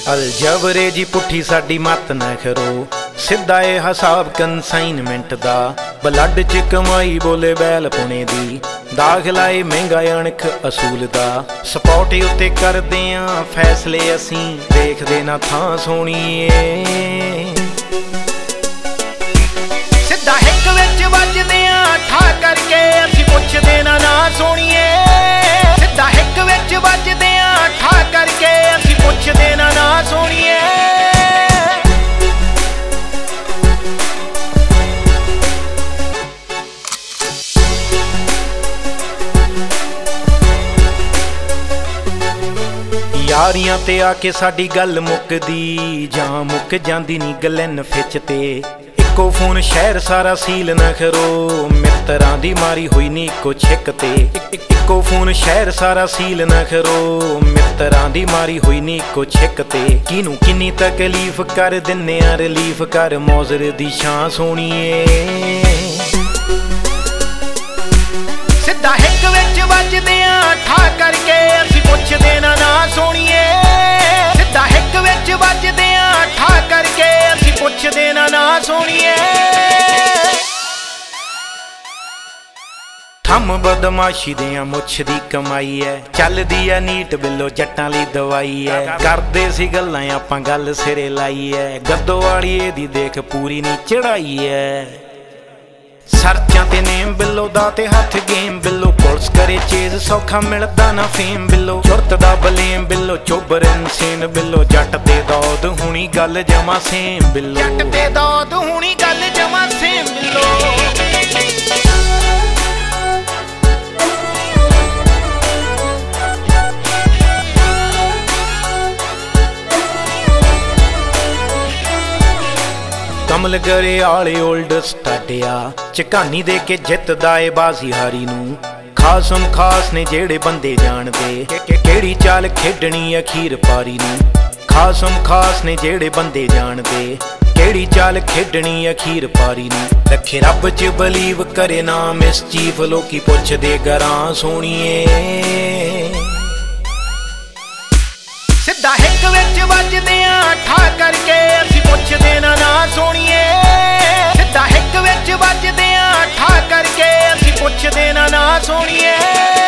अलजबरे जी पुठी साडी मत न करो, सिद्धा ए हिसाब कंसाइनमेंट दा। ब्लड च कमाई बोले बैल पुणे दी, दाखला ए महंगा अणख असूल दा। सपोर्ट उत्ते करदे आ फैसले असीं, देखदे ना थां सोहणीए। सिद्धा हिक विच वजदे आ ठा करके, असीं पुछदे ना सोहणीए। सिद्धा हिक विच वजदे आ ठा करके, असीं पुछदे ना सोहणीए। यारियां ते आके साडी गल मुकदी, जां मुक जांदी नी गलैन फिच ते। इक्को फोन शहर सारा सील न करो, मित्रां दी मारी हुई नी इक्को छिक ते। इक्को फोन शहर सारा सील न करो, मित्रां दी मारी हुई नी इक्को छिक ते। किनू किन्नी तकलीफ कर दिन्ने आ रिलीफ, कर मौजर दी शां सोहणीए। सिद्धा हिक विच वजदे आ ठा करके, असीं पुछदे ना सोहणीए। सिद्धा हिक विच वजदे आ ठा करके, असीं पुछदे ना सोहणीए। थम बदमाशी दियां मुछ दी कमाई है, चलदी है नीट बिलो जट्टां लई दवाई है। करदे सी गल्लां आपां गल सिरे लाई है, गद्दो वाली दी देख पूरी नी चढ़ाई है। सर्चां ते नेम बिलो दा ते हथ गेम बिलो, पुलिस करे चेज सौखा मिलदा ना फेम बिलो। चुरत दा बलेम बिलो, चोबर इनसेन बिलो, जट ते दौद हुणी गल जमा सेम बिलो। जट ते दौद हुणी गल जमा सेम बिलो। कमल करे आले ओल्ड स्टाडिया, झकानी दे के जितदा ए बाजी हारी नू। खासम खास ने जेड़े बंदे जानदे, केड़ी चाल खेडनी अखीर पारी नू। खासम खास ने जेड़े बंदे जानदे, केड़ी चाल खेडनी अखीर पारी नू। रखे रब च बलीव करे ना मिसचीफ, लोकी पुछदे गरां सोहणीए। सिद्धा हिक विच वजदे आ ठा करके, असीं पुछदे ना सोहणीए। सिद्धा हिक विच वजदे आ ठा करके, असीं पुछदे ना सोहणीए।